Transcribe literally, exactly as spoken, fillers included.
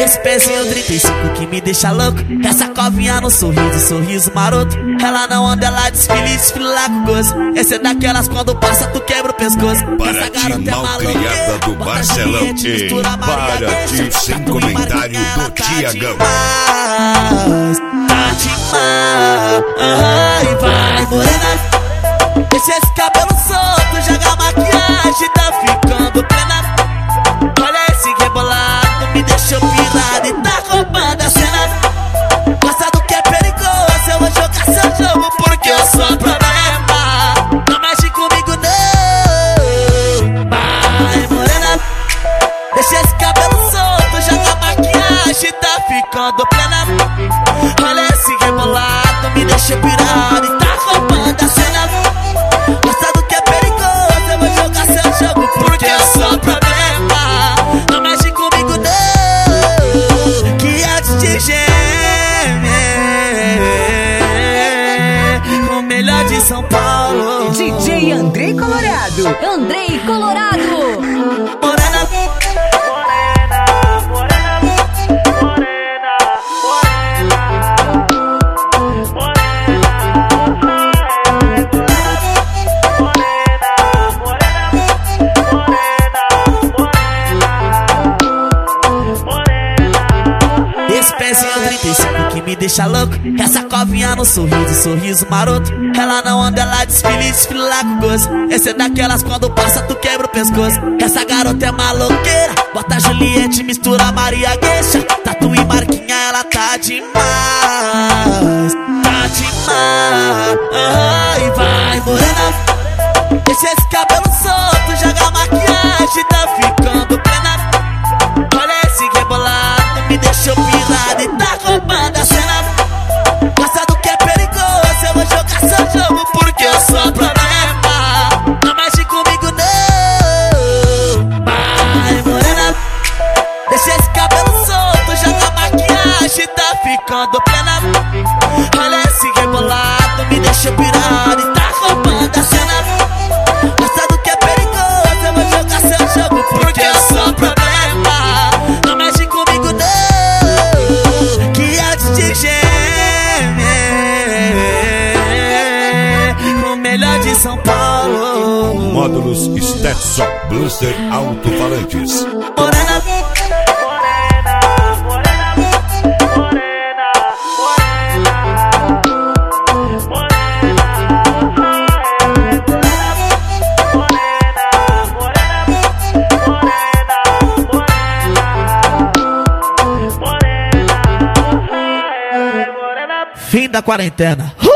Esse pezinho trinta e cinco que me deixa louco. Essa covinha no sorriso, sorriso maroto. Ela não anda, ela desfile, desfile lá com gozo. Esse é daquelas quando passa tu quebra o pescoço. Para ti, malcriada do Barcelão. E para ti, sem comentário do Tiagão. Tá demais, ai, vai morena. Deixa esse cabelo solto, joga a maquiagem, tá ficando plena. Olha esse rebolado, me deixou pirado e tá roubando a cena. Gosta do que é perigoso, eu vou jogar seu jogo porque eu sou problema. Não mexe comigo não, vai morena. Deixa esse cabelo solto, joga a maquiagem, tá ficando plena. Olha esse rebolado, me deixou pirado e tá roubando a cena. Gosta do que é perigoso, eu vou jogar seu jogo porque eu sou problema. Não mexe comigo não, que é de gêmea, o melhor de São Paulo. D J Andrei Colorado. Andrei Colorado. Morena, pezinho trinta e cinco que me deixa louco. Essa covinha no sorriso, sorriso maroto. Ela não anda, ela desfile, desfile lá com gozo. Esse é daquelas quando passa tu quebra o pescoço. Essa garota é maloqueira, bota Juliette, mistura Maria Gueixa. Tatu e marquinha, ela tá demais. Tá demais, ai, vai morena. Deixa esse cabelo solto, joga a maquiagem, tá ficando plena. Olha esse rebolado, me deixou pirado e tá roubando a cena. Gosta do que é perigoso, eu vou jogar seu jogo porque eu sou problema. Não mexe comigo não, vai morena. Deixa esse cabelo solto, joga a maquiagem, tá ficando plena. Olha esse rebolado, me deixou pirado e tá roubando a cena. Gosta do que é perigoso, eu vou jogar seu jogo porque eu sou problema. De São Paulo. Módulos Stetson Bluster Alto-Falantes. Morena, fim da quarentena.